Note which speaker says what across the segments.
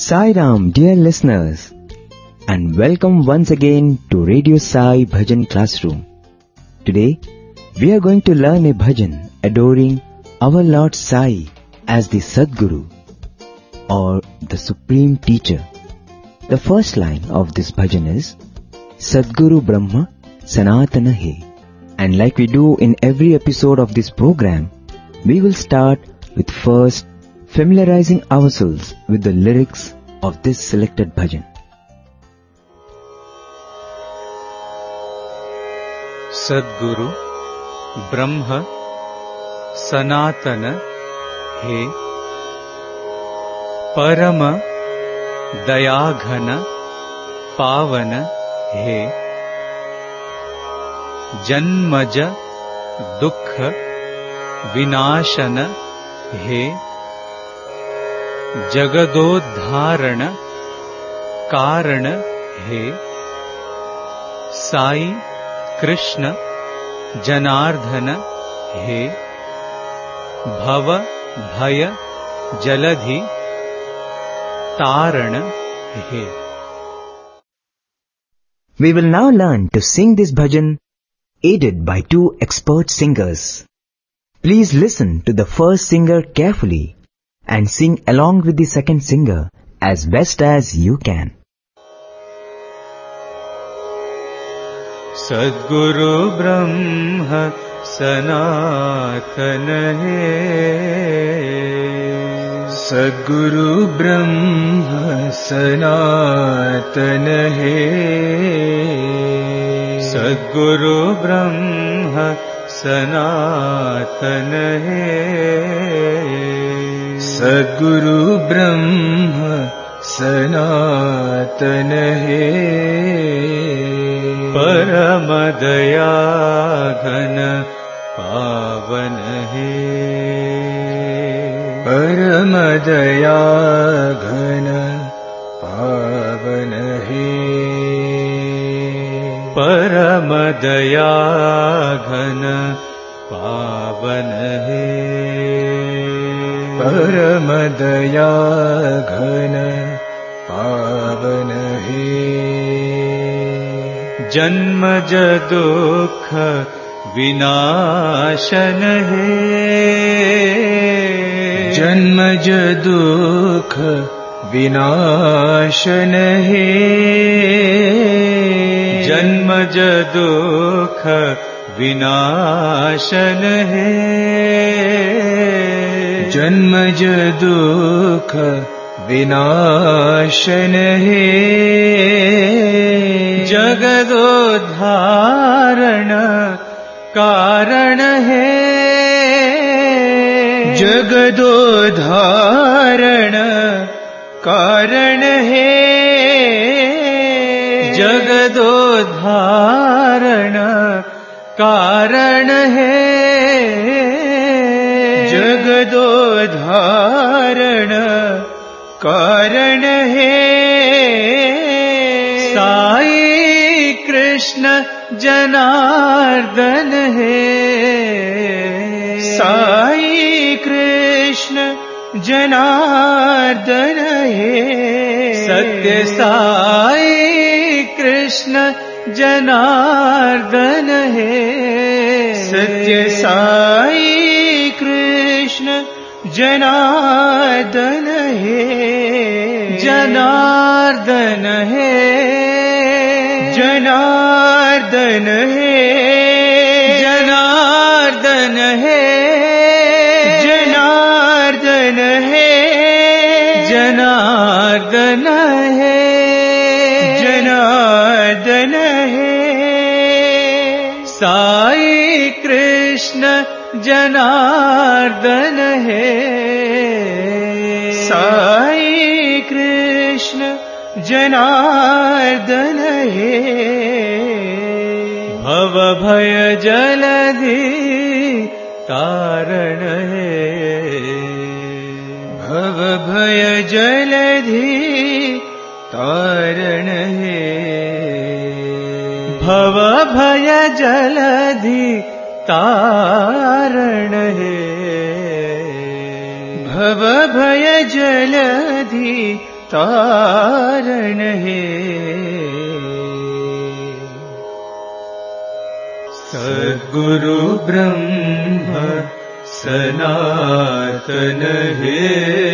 Speaker 1: Sai Ram, dear listeners, and welcome once again to Radio Sai Bhajan Classroom. Today, we are going to learn a bhajan adoring our Lord Sai as the Sadguru or the Supreme Teacher. The first line of this bhajan is Sadguru Brahma Sanatana Hai. And like we do in every episode of this program, we will start with first familiarizing ourselves with the lyrics of this selected bhajan.
Speaker 2: Sadguru Brahma Sanatana Hai, Parama Dayaghana Pavana Hai, Janmaja Dukha Vinashana Hai, Jagadodharana Karana Hai, Sai Krishna Janardhana Hai, Bhava Bhaya Jaladhi Tarana Hai.
Speaker 1: We will now learn to sing this bhajan aided by two expert singers. Please listen to the first singer carefully and sing along with the second singer as best as you can.
Speaker 2: Sadguru Brahma Sanatana Hai,
Speaker 3: Sadguru Brahma Sanatana Hai,
Speaker 2: Sadguru Brahma Sanatana Hai,
Speaker 3: Sadguru Brahma Sanatana Hai,
Speaker 2: Paramadaya Ghana Pavana Hai,
Speaker 3: Paramadaya Ghana Pavana Hai,
Speaker 2: Paramadaya Ghana Pavana Hai,
Speaker 3: Paramadaya Ghana Pavana Hai,
Speaker 2: Janmaja Dukha Vinashana Hai,
Speaker 3: Janmaja Dukha Vinashana Hai,
Speaker 2: Janmaja Dukha Vinashana Hai,
Speaker 3: Janmaja Dukha Vinashana Hai,
Speaker 2: Jagadodharana Karana Hai,
Speaker 3: Jagadodharana Karana Hai,
Speaker 2: Jagadodharana Karana Hai,
Speaker 3: Jagadodharana Karana Hai,
Speaker 2: Sai Krishna Janardhana Hai,
Speaker 3: Sai Krishna Janardhana Hai,
Speaker 2: Satya Sai Krishna Janardhana Hai,
Speaker 3: Satya Sai Krishna Janardhana Hai,
Speaker 2: Janardhana Hai,
Speaker 3: Janardhana Hai,
Speaker 2: Janardhana Hai,
Speaker 3: Janardhana Hai,
Speaker 2: Janardhana Hai,
Speaker 3: Janardhana Hai,
Speaker 2: Sai Krishna Janardhana Hai,
Speaker 3: Sai Krishna Janardhana Hai,
Speaker 2: Bhava Bhaya Jaladhi Tarana Hai,
Speaker 3: Bhava Bhaya Jaladhi Tarana Hai,
Speaker 2: Bhava Bhaya Jaladhi Tarana Hai,
Speaker 3: Bhava Bhaya Jaladhi तारण है। सद्गुरु ब्रह्म सनातन है।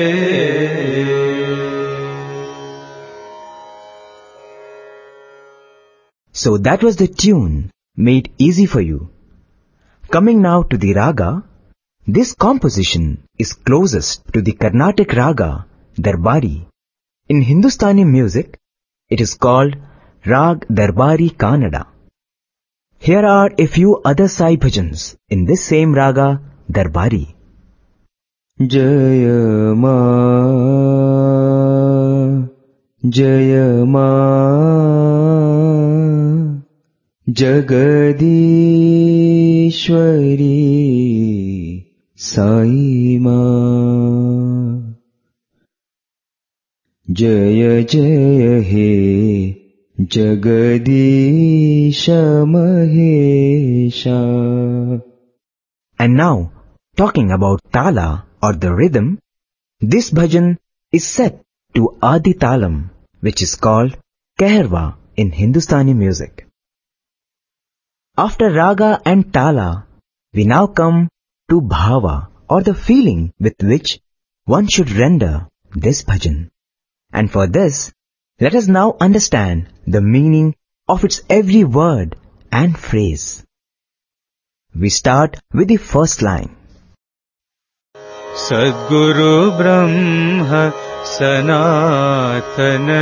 Speaker 1: So that was the tune made easy for you. Coming now to the raga, this composition is closest to the Carnatic raga Darbari. In Hindustani music, it is called Rag Darbari Kannada. Here are a few other Sai bhajans in this same raga Darbari. Jaya Ma, Jaya Ma, Jagadishwari Sai Ma, Jaya Jaya He Jagadisha Mahesha. And now, talking about tala or the rhythm, this bhajan is set to Adi Talam, which is called Kaharwa in Hindustani music. After raga and tala, we now come to bhava or the feeling with which one should render this bhajan. And for this, let us now understand the meaning of its every word and phrase. We start with the first line.
Speaker 3: Sadguru Brahma Sanatana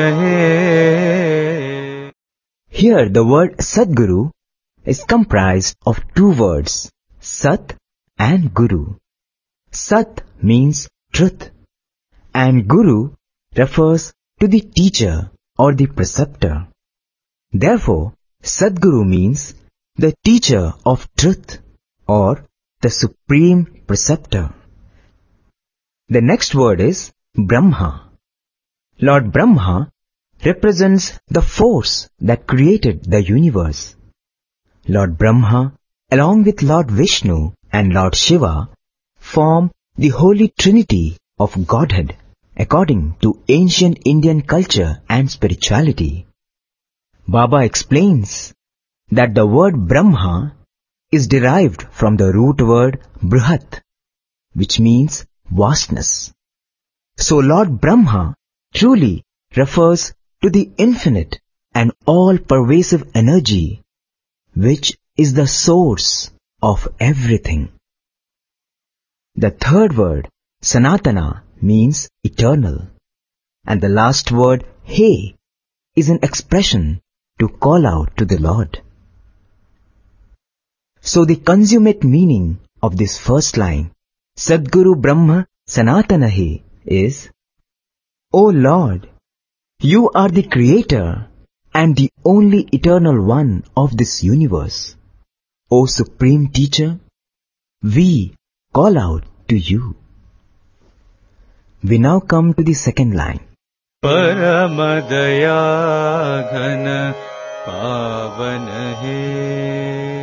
Speaker 3: hai.
Speaker 1: Here the word Sadguru is comprised of two words, Sat and Guru. Sat means truth, and Guru refers to the teacher or the preceptor. Therefore, Sadguru means the teacher of truth or the supreme preceptor. The next word is Brahma. Lord Brahma represents the force that created the universe. Lord Brahma, along with Lord Vishnu and Lord Shiva, form the Holy Trinity of Godhead according to ancient Indian culture and spirituality. Baba explains that the word Brahma is derived from the root word Brihat, which means vastness. So Lord Brahma truly refers to the infinite and all-pervasive energy, which is the source of everything. The third word, Sanatana, means eternal. And the last word, He, is an expression to call out to the Lord. So the consummate meaning of this first line, Sadguru Brahma Sanatana He, is, O Lord, you are the creator and the only eternal one of this universe. O Supreme Teacher, we call out to you. We now come to the second line.
Speaker 3: Paramadaya Ghana Pavana Hai.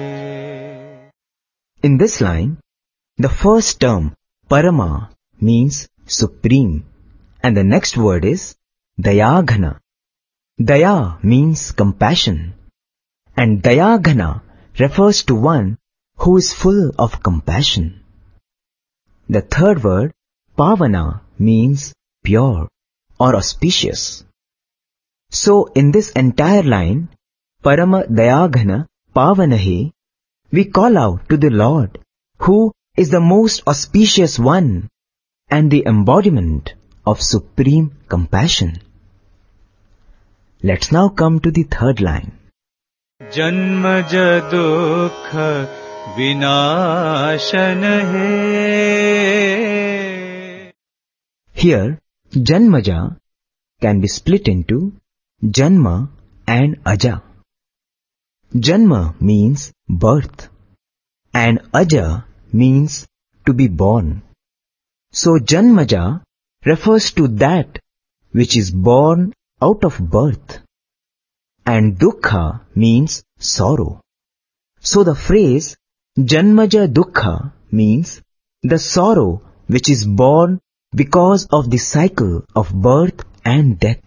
Speaker 1: In this line, the first term, Parama, means supreme, and the next word is Dayaghana. Daya means compassion, and Dayaghana refers to one who is full of compassion. The third word, Pavana, means pure or auspicious. So in this entire line, Parama Dayaghana Pavanahi, we call out to the Lord, who is the most auspicious one and the embodiment of supreme compassion. Let's now come to the third line.
Speaker 3: Janmaja dukha vinashana hai.
Speaker 1: Here, Janmaja can be split into Janma and Aja. Janma means birth and Aja means to be born. So Janmaja refers to that which is born out of birth, and Dukkha means sorrow. So the phrase Janmaja Dukkha means the sorrow which is born because of the cycle of birth and death.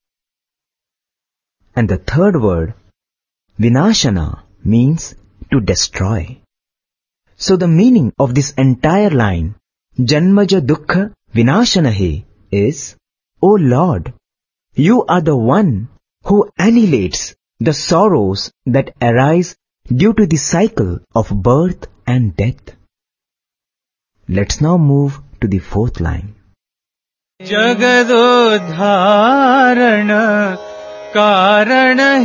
Speaker 1: And the third word, Vinashana, means to destroy. So the meaning of this entire line, Janmaja Dukkha Vinashanahe, is, O Lord, you are the one who annihilates the sorrows that arise due to the cycle of birth and death. Let's now move to the fourth line.
Speaker 2: Jagadodharana Karana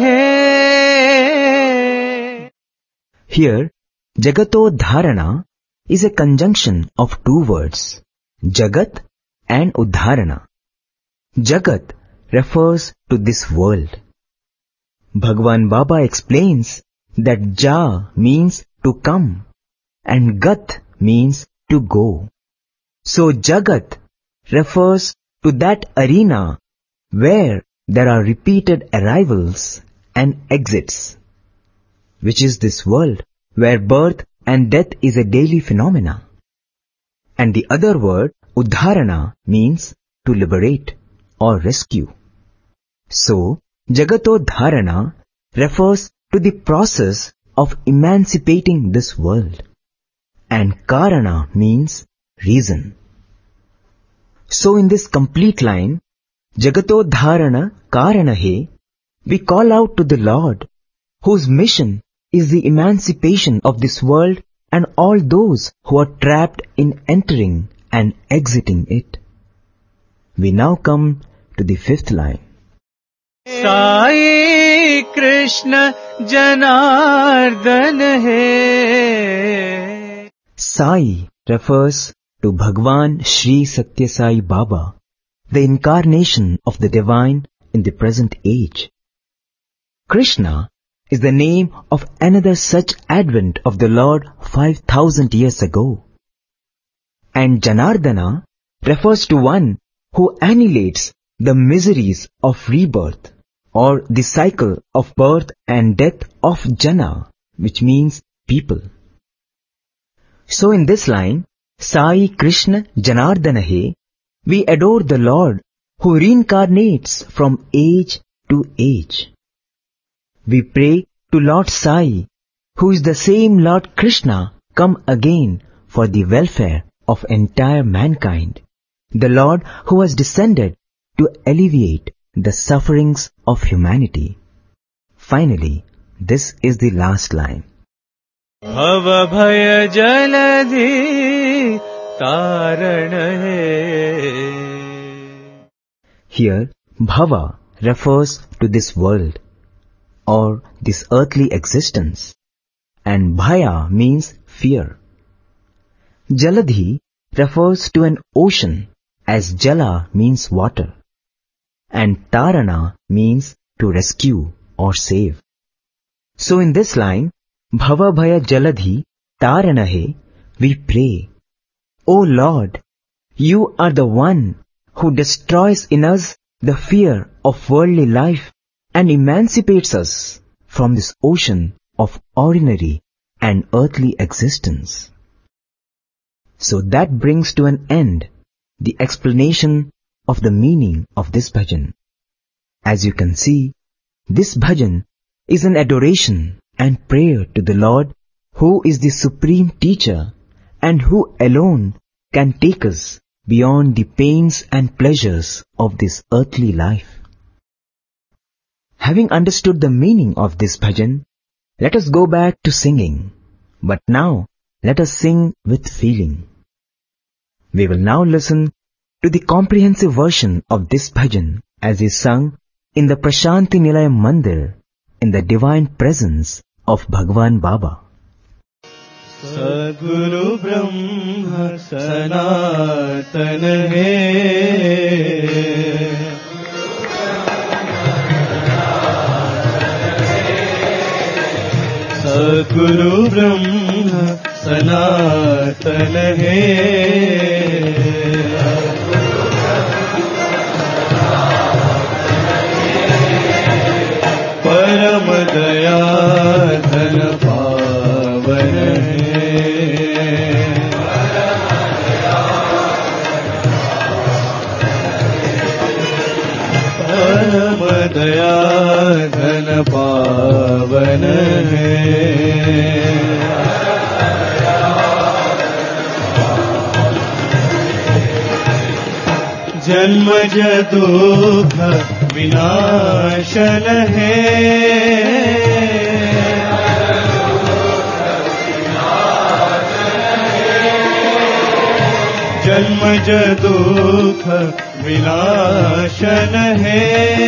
Speaker 2: hai.
Speaker 1: Here, Jagatodharana is a conjunction of two words, Jagat and Udharana. Jagat refers to this world. Bhagwan Baba explains that Ja means to come and Gat means to go. So Jagat refers to that arena where there are repeated arrivals and exits, which is this world where birth and death is a daily phenomena. And the other word, Udharana, means to liberate or rescue. So, Jagatodharana refers to the process of emancipating this world. And Karana means reason. So in this complete line, Jagatodharana Karanahe, we call out to the Lord, whose mission is the emancipation of this world and all those who are trapped in entering and exiting it. We now come to the fifth line.
Speaker 2: Sai Krishna Janardana hai.
Speaker 1: Sai refers to Bhagwan Sri Satya Sai Baba, the incarnation of the divine in the present age. Krishna is the name of another such advent of the Lord 5,000 years ago. And Janardana refers to one who annihilates the miseries of rebirth, or the cycle of birth and death of Jana, which means people. So in this line, Sai Krishna Janardana hai, we adore the Lord who reincarnates from age to age. We pray to Lord Sai, who is the same Lord Krishna come again for the welfare of entire mankind, the Lord who has descended to alleviate the sufferings of humanity. Finally, this is the last line.
Speaker 2: Bhava bhaya jaladhi tarana hai.
Speaker 1: Here, Bhava refers to this world, or this earthly existence, and Bhaya means fear. Jaladhi refers to an ocean, as Jala means water, and Tarana means to rescue or save. So in this line, Bhava Bhaya Jaladhi Tarana hai, we pray, O Lord, you are the one who destroys in us the fear of worldly life and emancipates us from this ocean of ordinary and earthly existence. So that brings to an end the explanation of the meaning of this bhajan. As you can see, this bhajan is an adoration and prayer to the Lord, who is the supreme teacher and who alone can take us beyond the pains and pleasures of this earthly life. Having understood the meaning of this bhajan, let us go back to singing. But now, let us sing with feeling. We will now listen to the comprehensive version of this bhajan as is sung in the Prashanti Nilayam Mandir in the divine presence of Bhagwan Baba.
Speaker 2: Sadguru Brahma Sanatana hai. Sadguru Brahma Sanatana hai. Param daya dhan pavan hai. पावन है। जन्मज दुख विनाशन है। जन्मज दुख विनाशन है।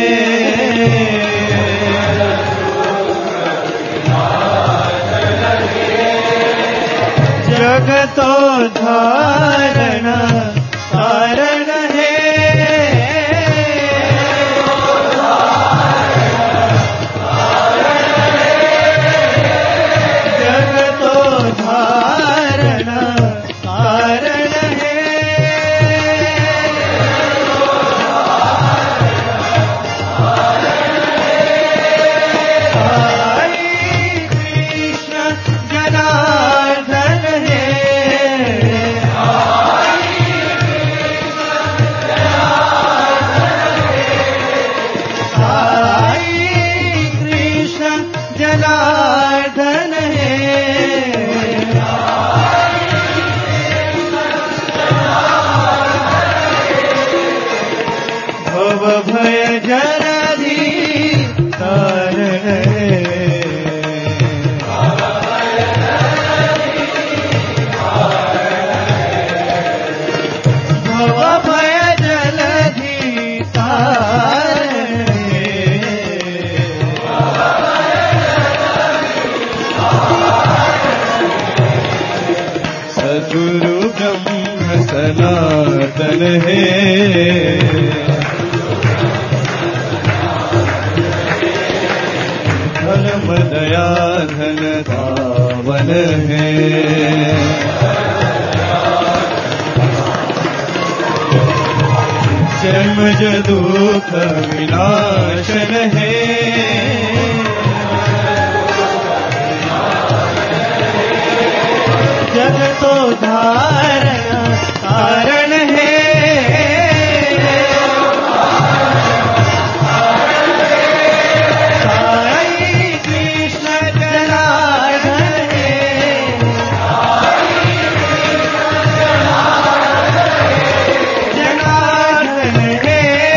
Speaker 2: जगतो धारण कारण है। जगतो धारण कारण है। हरि कृष्ण जनार्दन है। जनार्दन है। भव भय जराधि तारण है। भव भय जलधि तारण है। सद्गुरु ब्रह्म सनातन है। धर्म दया धन पावन है। जन्मज दुख विनाशन है। जगतो धारण कारण है। हरि कृष्ण जनार्दन है। जनार्दन है।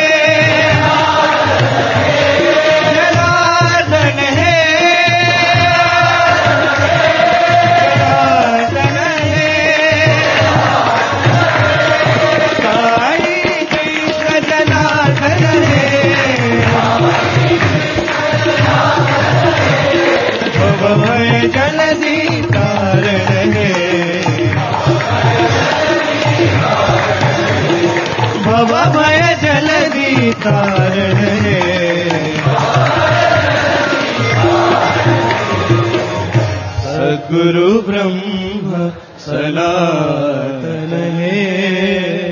Speaker 2: जनार्दन है। भय जलधि तारण है। भव भय जलधि तारण है। सद्गुरु ब्रह्म सनातन है।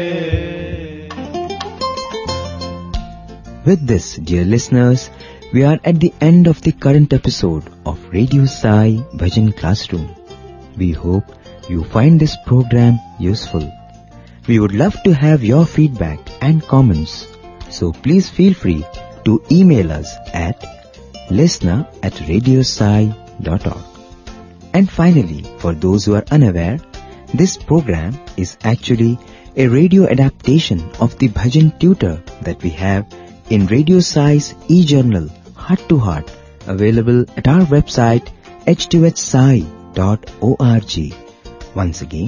Speaker 1: With this, dear listeners, we are at the end of the current episode of Radio Sai Bhajan Classroom. We hope you find this program useful. We would love to have your feedback and comments, so please feel free to email us at listener@radiosai.org. And finally, for those who are unaware, this program is actually a radio adaptation of the Bhajan Tutor that we have in Radio Sai's e-journal Heart to Heart, available at our website h2hsai.org. Once again,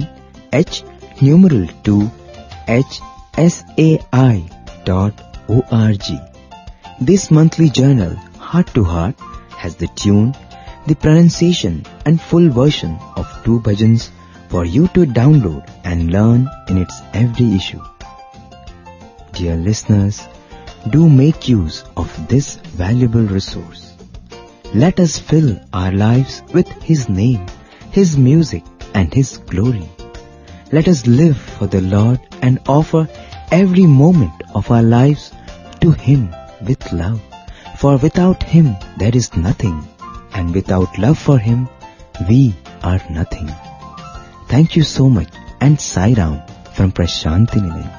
Speaker 1: h2hsai.org. This monthly journal, Heart to Heart, has the tune, the pronunciation and full version of 2 bhajans for you to download and learn in its every issue. Dear listeners, do make use of this valuable resource. Let us fill our lives with His name, His music and His glory. Let us live for the Lord and offer every moment of our lives to Him with love. For without Him there is nothing, and without love for Him we are nothing. Thank you so much, and Sai Ram from Prashanti Nilayam.